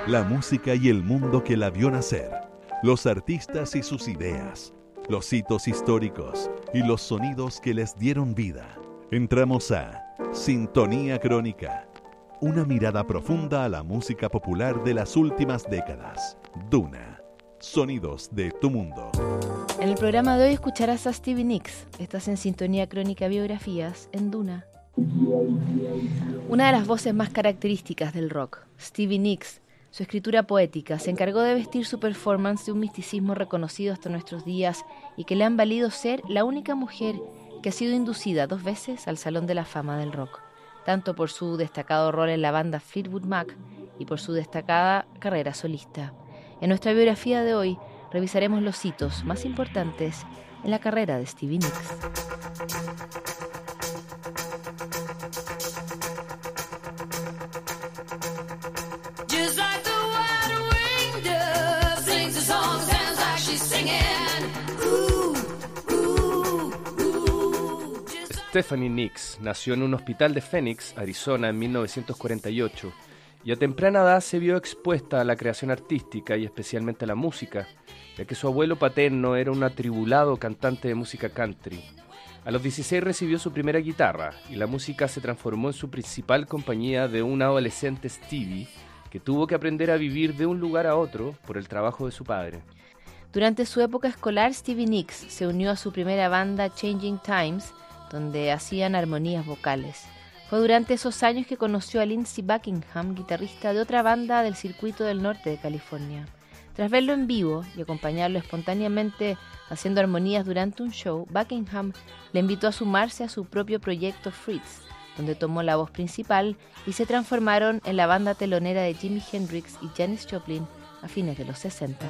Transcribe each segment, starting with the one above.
La música y el mundo que la vio nacer, los artistas y sus ideas, los hitos históricos y los sonidos que les dieron vida. Entramos a Sintonía Crónica, una mirada profunda a la música popular de las últimas décadas. Duna, sonidos de tu mundo. En el programa de hoy escucharás a Stevie Nicks. Estás en Sintonía Crónica Biografías en Duna. Una de las voces más características del rock, Stevie Nicks, su escritura poética, se encargó de vestir su performance de un misticismo reconocido hasta nuestros días y que le han valido ser la única mujer que ha sido inducida 2 veces al Salón de la Fama del Rock, tanto por su destacado rol en la banda Fleetwood Mac y por su destacada carrera solista. En nuestra biografía de hoy revisaremos los hitos más importantes en la carrera de Stevie Nicks. Stephanie Nicks nació en un hospital de Phoenix, Arizona, en 1948, y a temprana edad se vio expuesta a la creación artística y especialmente a la música, ya que su abuelo paterno era un atribulado cantante de música country. A los 16 recibió su primera guitarra, y la música se transformó en su principal compañía de un adolescente Stevie, que tuvo que aprender a vivir de un lugar a otro por el trabajo de su padre. Durante su época escolar, Stevie Nicks se unió a su primera banda Changing Times, donde hacían armonías vocales. Fue durante esos años que conoció a Lindsey Buckingham, guitarrista de otra banda del circuito del norte de California. Tras verlo en vivo y acompañarlo espontáneamente haciendo armonías durante un show, Buckingham le invitó a sumarse a su propio proyecto Fritz, donde tomó la voz principal y se transformaron en la banda telonera de Jimi Hendrix y Janis Joplin a fines de los 60.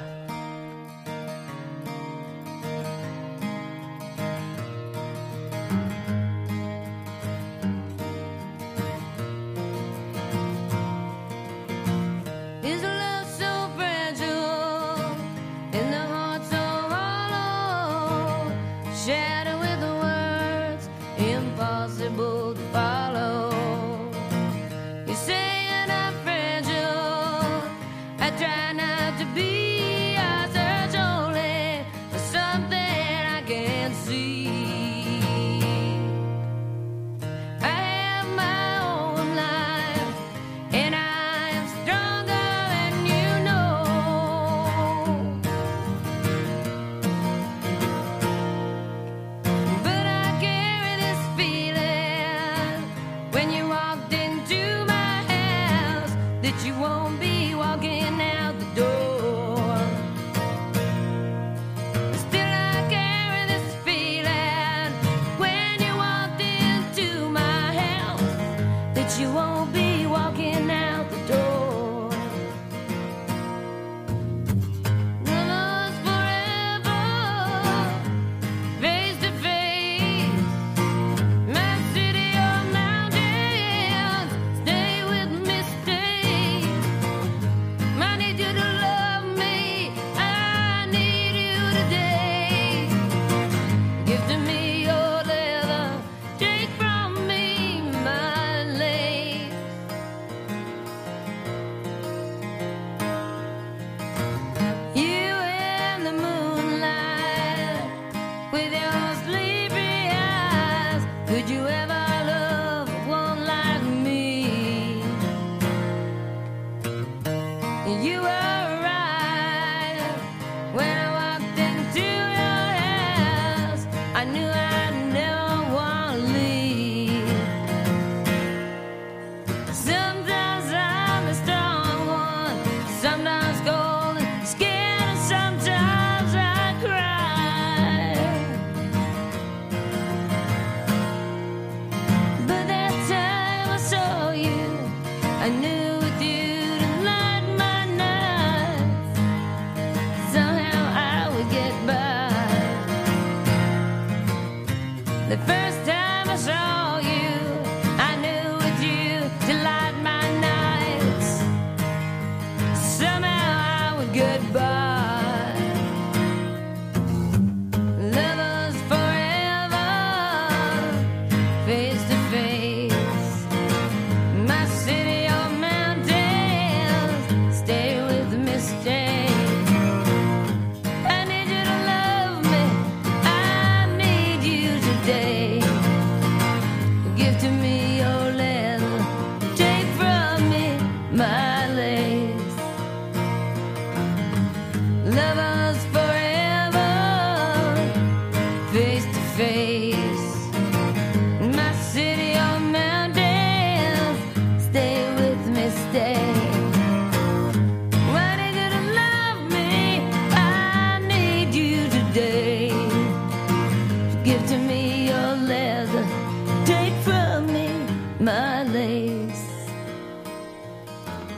Face to face, my city, your man.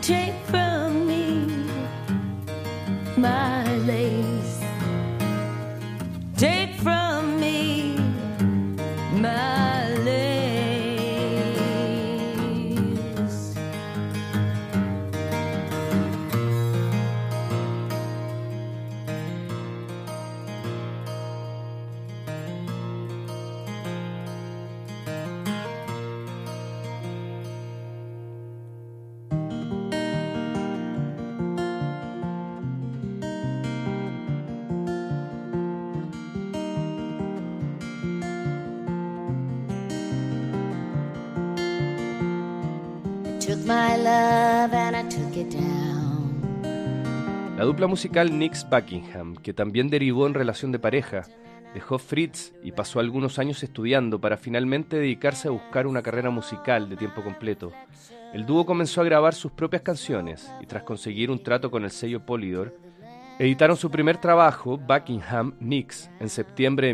take from me my lace. Take from me my lace. Took my love and I took it down. La dupla musical Nicks-Buckingham, que también derivó en relación de pareja, dejó Fritz y pasó algunos años estudiando para finalmente dedicarse a buscar una carrera musical de tiempo completo. El dúo comenzó a grabar sus propias canciones y tras conseguir un trato con el sello Polydor, editaron su primer trabajo, Buckingham Nicks, en septiembre de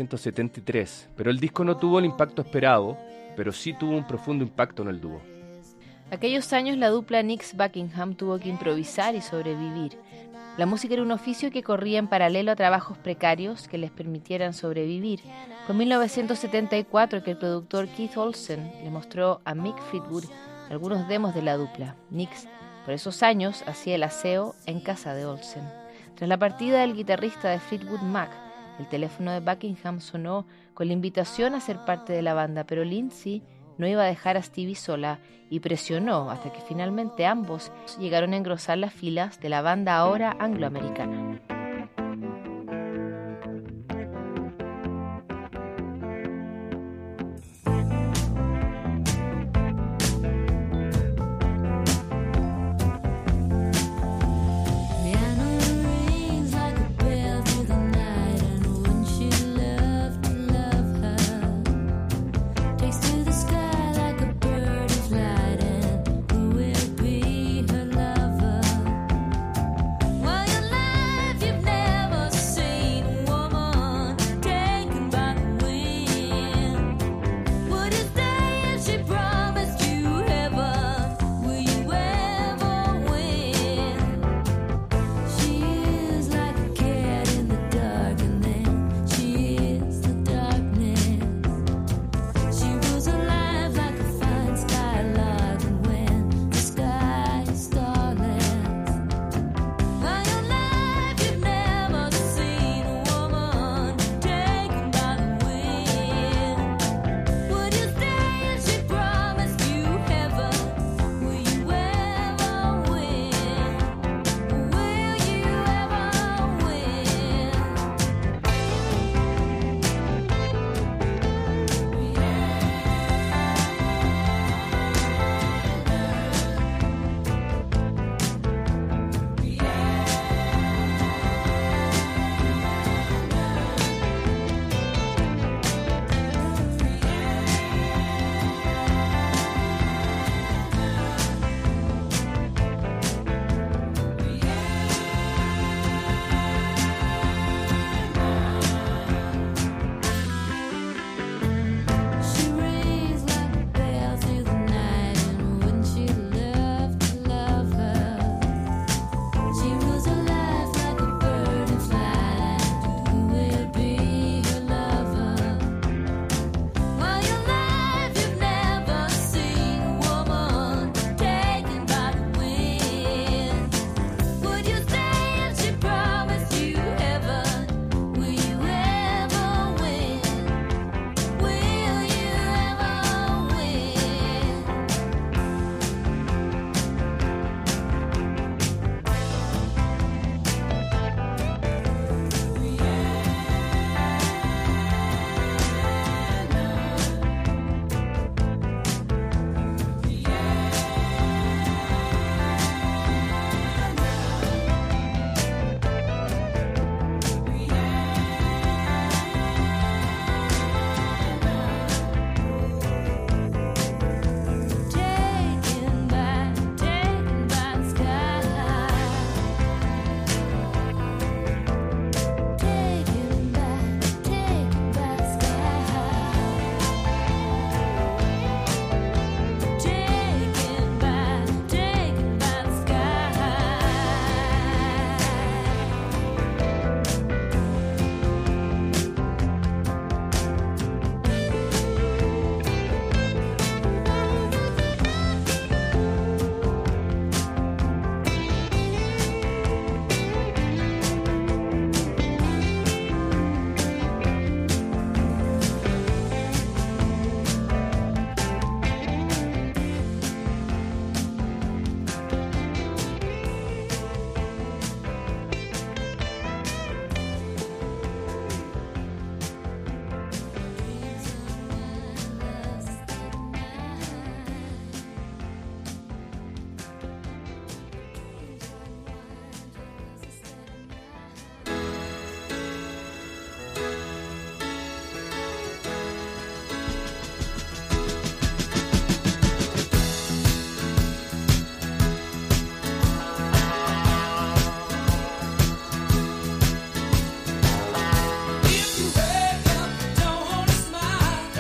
1973, pero el disco no tuvo el impacto esperado, pero sí tuvo un profundo impacto en el dúo. Aquellos años la dupla Nicks-Buckingham tuvo que improvisar y sobrevivir. La música era un oficio que corría en paralelo a trabajos precarios que les permitieran sobrevivir. Fue en 1974 que el productor Keith Olsen le mostró a Mick Fleetwood algunos demos de la dupla. Nicks, por esos años, hacía el aseo en casa de Olsen. Tras la partida del guitarrista de Fleetwood Mac, el teléfono de Buckingham sonó con la invitación a ser parte de la banda, pero Lindsay no iba a dejar a Stevie sola y presionó hasta que finalmente ambos llegaron a engrosar las filas de la banda ahora angloamericana. While your life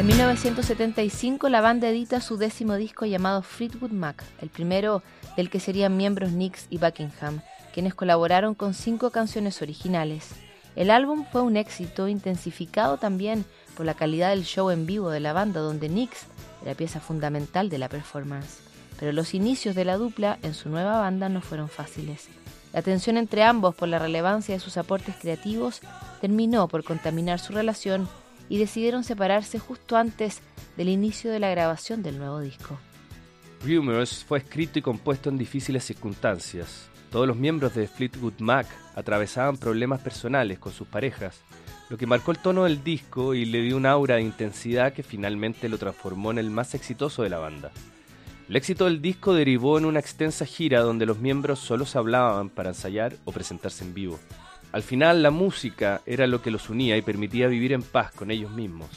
En 1975 la banda edita su 10º disco llamado Fleetwood Mac, el primero del que serían miembros Nicks y Buckingham, quienes colaboraron con 5 canciones originales. El álbum fue un éxito, intensificado también por la calidad del show en vivo de la banda, donde Nicks era pieza fundamental de la performance. Pero los inicios de la dupla en su nueva banda no fueron fáciles. La tensión entre ambos por la relevancia de sus aportes creativos terminó por contaminar su relación y decidieron separarse justo antes del inicio de la grabación del nuevo disco. Rumours fue escrito y compuesto en difíciles circunstancias. Todos los miembros de Fleetwood Mac atravesaban problemas personales con sus parejas, lo que marcó el tono del disco y le dio un aura de intensidad que finalmente lo transformó en el más exitoso de la banda. El éxito del disco derivó en una extensa gira donde los miembros solo se hablaban para ensayar o presentarse en vivo. Al final, la música era lo que los unía y permitía vivir en paz con ellos mismos.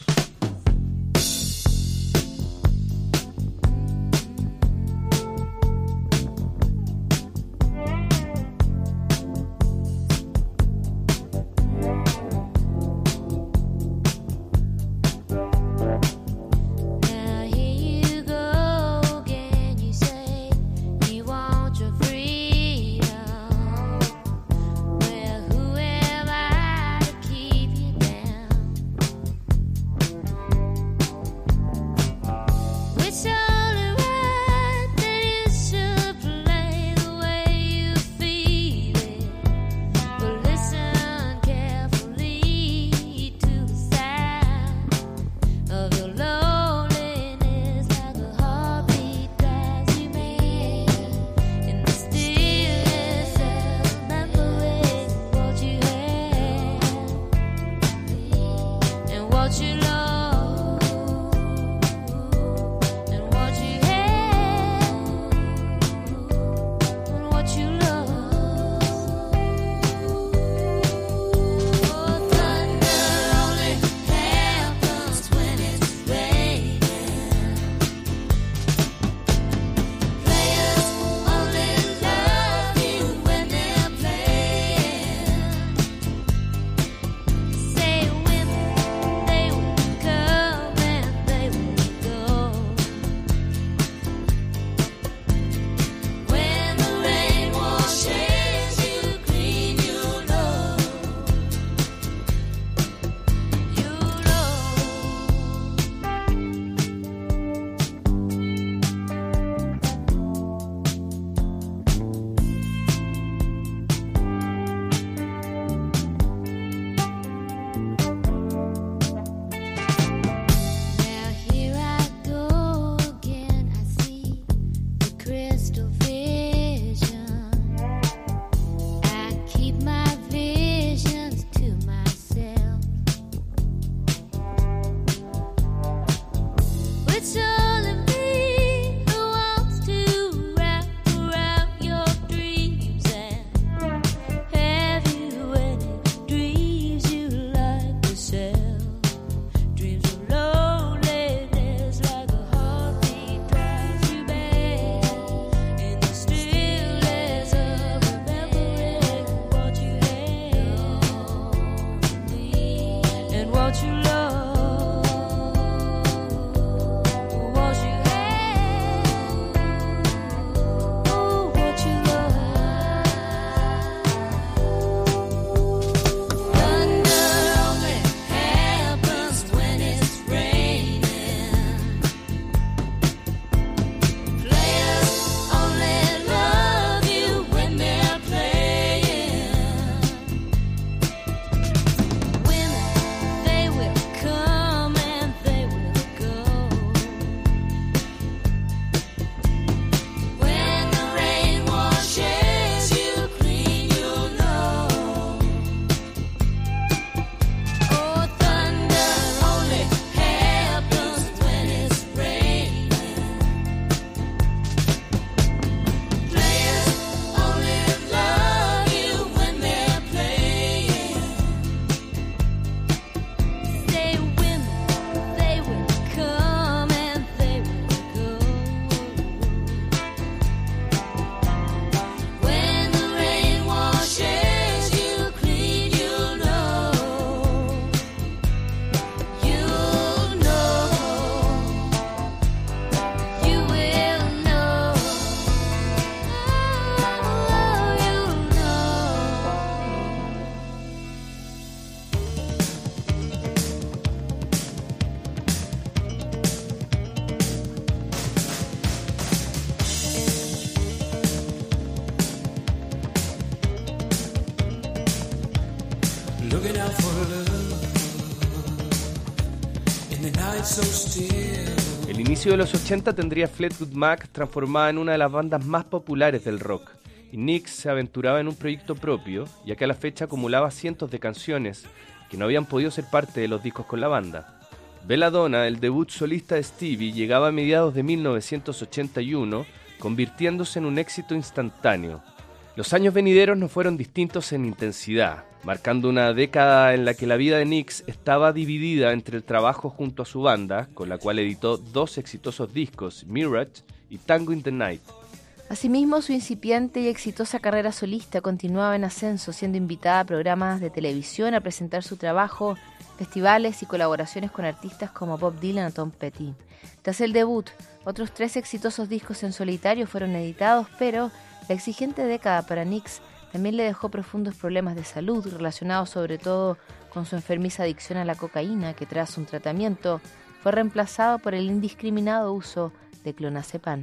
El inicio de los 80 tendría Fleetwood Mac transformada en una de las bandas más populares del rock, y Nicks se aventuraba en un proyecto propio, ya que a la fecha acumulaba cientos de canciones que no habían podido ser parte de los discos con la banda. Belladonna, el debut solista de Stevie, llegaba a mediados de 1981, convirtiéndose en un éxito instantáneo. Los años venideros no fueron distintos en intensidad, marcando una década en la que la vida de Nicks estaba dividida entre el trabajo junto a su banda, con la cual editó 2 exitosos discos, Mirage y Tango in the Night. Asimismo, su incipiente y exitosa carrera solista continuaba en ascenso, siendo invitada a programas de televisión a presentar su trabajo, festivales y colaboraciones con artistas como Bob Dylan o Tom Petty. Tras el debut, otros 3 exitosos discos en solitario fueron editados, pero la exigente década para Nicks también le dejó profundos problemas de salud relacionados sobre todo con su enfermiza adicción a la cocaína, que tras un tratamiento fue reemplazado por el indiscriminado uso de clonazepam.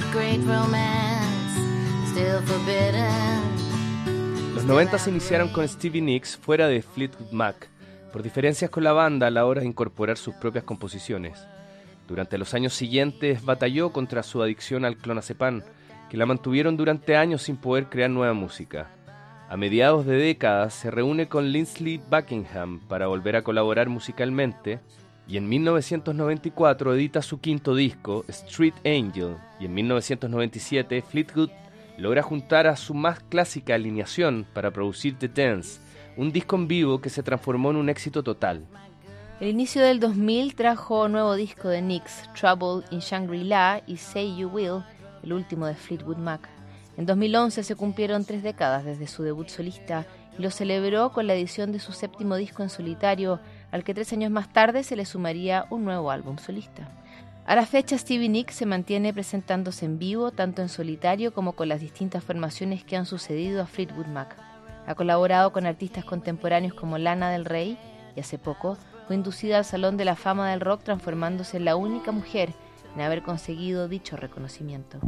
great romance, still forbidden. Los 90 se iniciaron con Stevie Nicks fuera de Fleetwood Mac, por diferencias con la banda a la hora de incorporar sus propias composiciones. Durante los años siguientes batalló contra su adicción al clonazepam, que la mantuvieron durante años sin poder crear nueva música. A mediados de década se reúne con Lindsey Buckingham para volver a colaborar musicalmente, y en 1994 edita su quinto disco, Street Angel, y en 1997 Fleetwood logra juntar a su más clásica alineación para producir The Dance, un disco en vivo que se transformó en un éxito total. El inicio del 2000 trajo nuevo disco de Nicks, Trouble in Shangri-La y Say You Will, el último de Fleetwood Mac. En 2011 se cumplieron 3 décadas desde su debut solista y lo celebró con la edición de su 7º disco en solitario, al que 3 años más tarde se le sumaría un nuevo álbum solista. A la fecha, Stevie Nicks se mantiene presentándose en vivo, tanto en solitario como con las distintas formaciones que han sucedido a Fleetwood Mac. Ha colaborado con artistas contemporáneos como Lana Del Rey y hace poco fue inducida al Salón de la Fama del Rock, transformándose en la única mujer en haber conseguido dicho reconocimiento.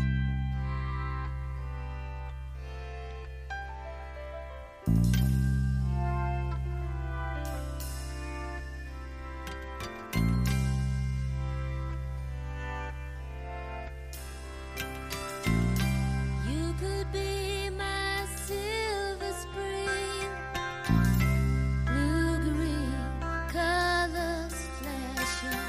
You could be my silver spring, blue-green colors flashing.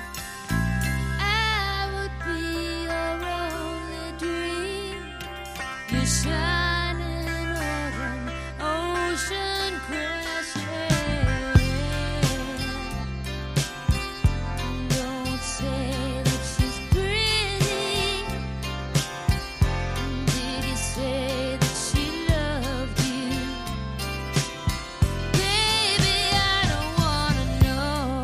I would be your only dream. You shining autumn, ocean crashing. Don't say that she's pretty. Did you say that she loved you? Baby, I don't wanna know.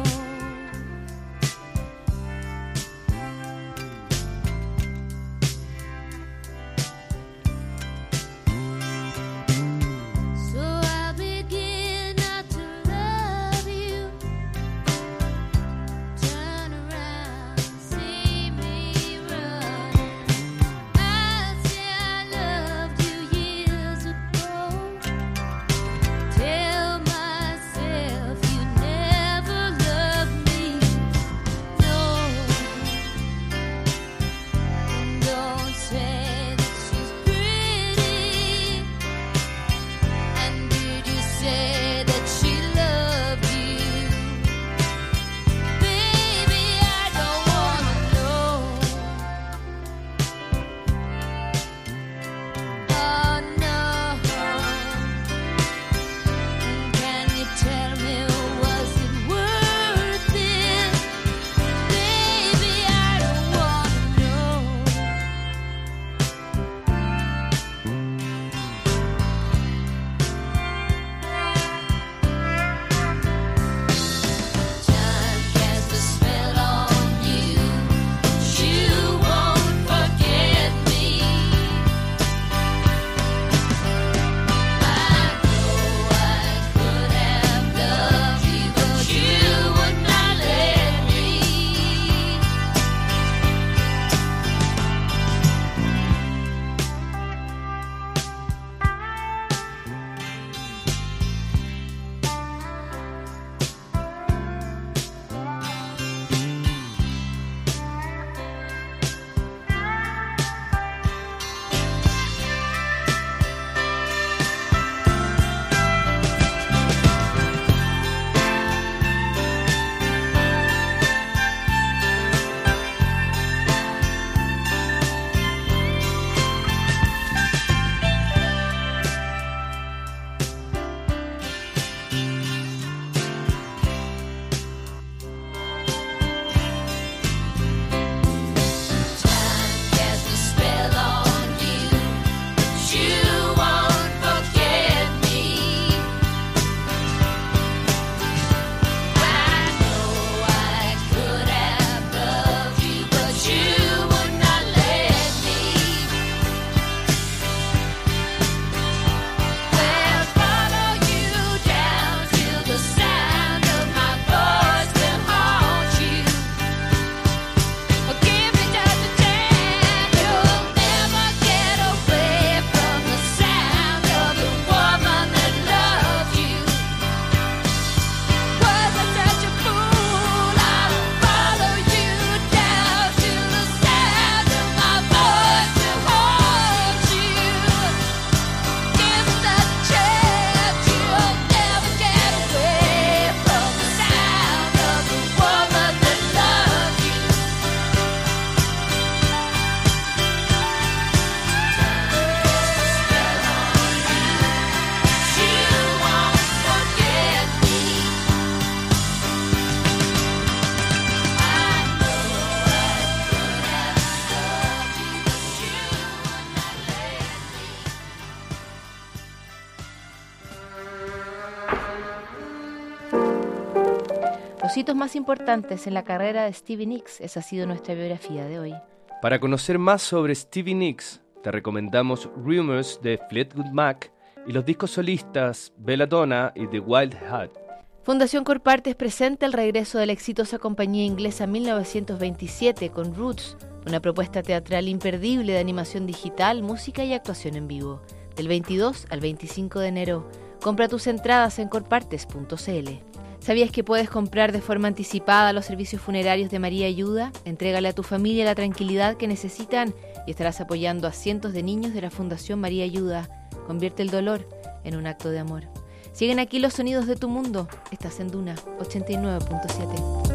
Los hitos más importantes en la carrera de Stevie Nicks, esa ha sido nuestra biografía de hoy. Para conocer más sobre Stevie Nicks, te recomendamos Rumors de Fleetwood Mac y los discos solistas Belladonna y The Wild Heart. Fundación Corpartes presenta el regreso de la exitosa compañía inglesa 1927 con Roots, una propuesta teatral imperdible de animación digital, música y actuación en vivo. Del 22 al 25 de enero. Compra tus entradas en corpartes.cl. ¿Sabías que puedes comprar de forma anticipada los servicios funerarios de María Ayuda? Entrégale a tu familia la tranquilidad que necesitan y estarás apoyando a cientos de niños de la Fundación María Ayuda. Convierte el dolor en un acto de amor. Siguen aquí los sonidos de tu mundo. Estás en Duna 89.7.